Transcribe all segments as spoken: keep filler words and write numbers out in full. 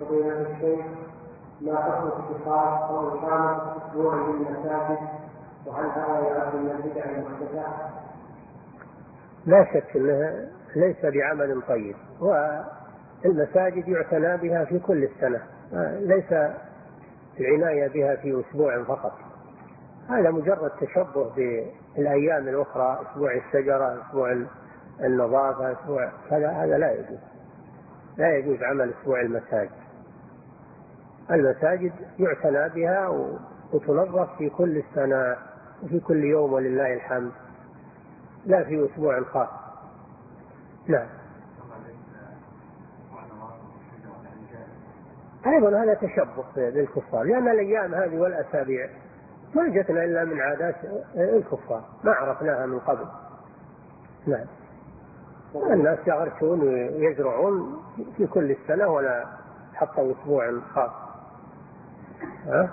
فضيلة الشيخ، ما حكم اتخاذ أو إقامة أسبوع للمساجد، وهل هذا يعد من البدع المحدثة؟ لا شك أنها ليس بعمل طيب، والمساجد يعتنى بها في كل السنة، ليس العناية بها في أسبوع فقط. هذا مجرد تشبه بالأيام الأخرى، أسبوع الشجرة، أسبوع النظافة، أسبوع هذا هذا لا يجوز، لا يجوز عمل أسبوع المساجد. المساجد يعتنى بها وتنظف في كل السنة وفي كل يوم ولله الحمد، لا في أسبوع خاص. نعم. أيضا هذا تشبه بالكفار، لأن الأيام هذه والأسابيع ما جتنا إلا من عادات الكفار، ما عرفناها من قبل. نعم. الناس يغرسون ويزرعون في كل السنة ولا حطوا أسبوع خاص، ها؟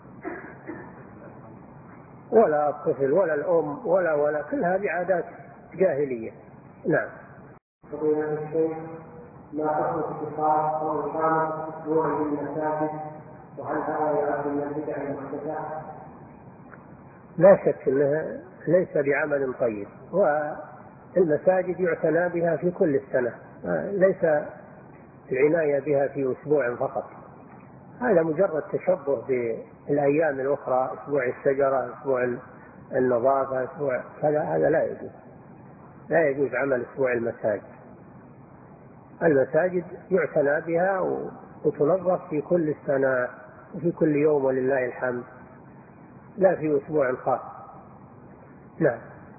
ولا الطفل ولا الأم ولا ولا كل هذه عادات جاهلية. نعم. فضيلة الشيخ، ما حكم اتخاذ أو إقامة أسبوع للمساجد، وهل هذا يعد من البدع المحدثة؟ لا شك أنها ليس بعمل طيب، والمساجد يعتنى بها في كل السنة، ليس العناية بها في أسبوع فقط. هذا مجرد تشبه بالأيام الأخرى، أسبوع الشجرة، أسبوع النظافة، أسبوع هذا هذا لا يجوز، لا يجوز عمل أسبوع المساجد. المساجد يعتنى بها وتنظف في كل السنة وفي كل يوم ولله الحمد، لا في أسبوع خاص. نعم.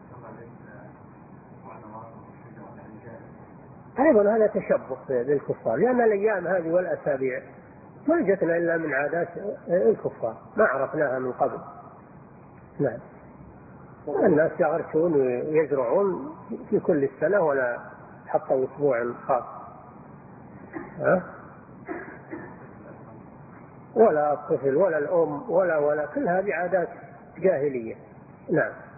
أيضا هذا تشبه بالكفار، لأن الأيام هذه والأسابيع ما جتنا إلا من عادات الكفار، ما عرفناها من قبل. نعم. الناس يغرسون ويزرعون في كل السنة ولا حطوا أسبوع خاص، ها؟ ولا الطفل ولا الأم ولا ولا كل هذه عادات جاهلية. نعم.